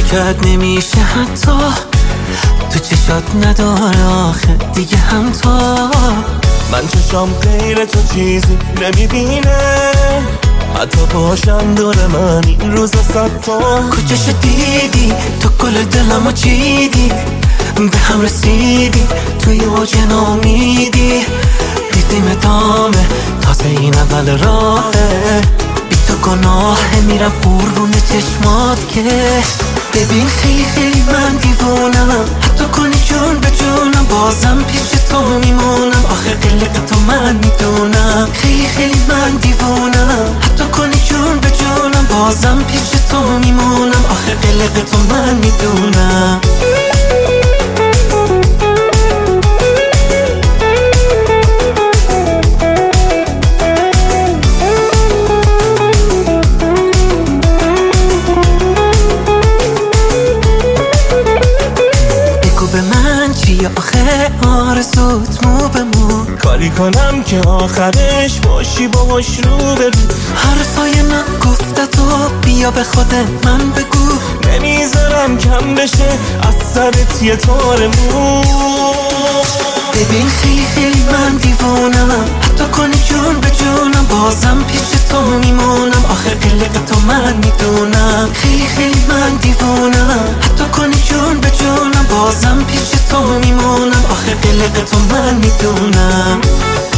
کرد نمیشه حتی تو چشات نداره آخه دیگه هم تا من چشام غیر تو چیزی نمیبینه حتی باشم دور من این روزا 100 تا کجاشو دیدی تو گل دلمو چیدی به هم رسیدی توی اوج نامیدی دیدیم ادامه تازه این اول راهه بی تو گناهه میرم قربون چشمات که ببین خیلی خیلی من دیوونم حتی کنی جون به جونم بازم پیش تو میمونم آخه قلق تو من میدونم خیلی خیلی من دیوونم حتی کنی جون به جونم بازم پیش تو میمونم آخه قلق تو من میدونم به من چیه آخه آرزوت مو به مو کاری کنم که آخرش باشی باهاش رو به رو حرفای من گفته تو بیا به خود من بگو نمیذارم کم بشه از سرت یه تار مو ببین خیلی خیلی من دیوونم حتی کنی جون به جونم بازم پیش تو میمونم آخه قلق تو من میدونم خیلی خیلی من دیوونم حتی کنی جون به جونم بازم پیش تو میمونم آخه قلق تو من میدونم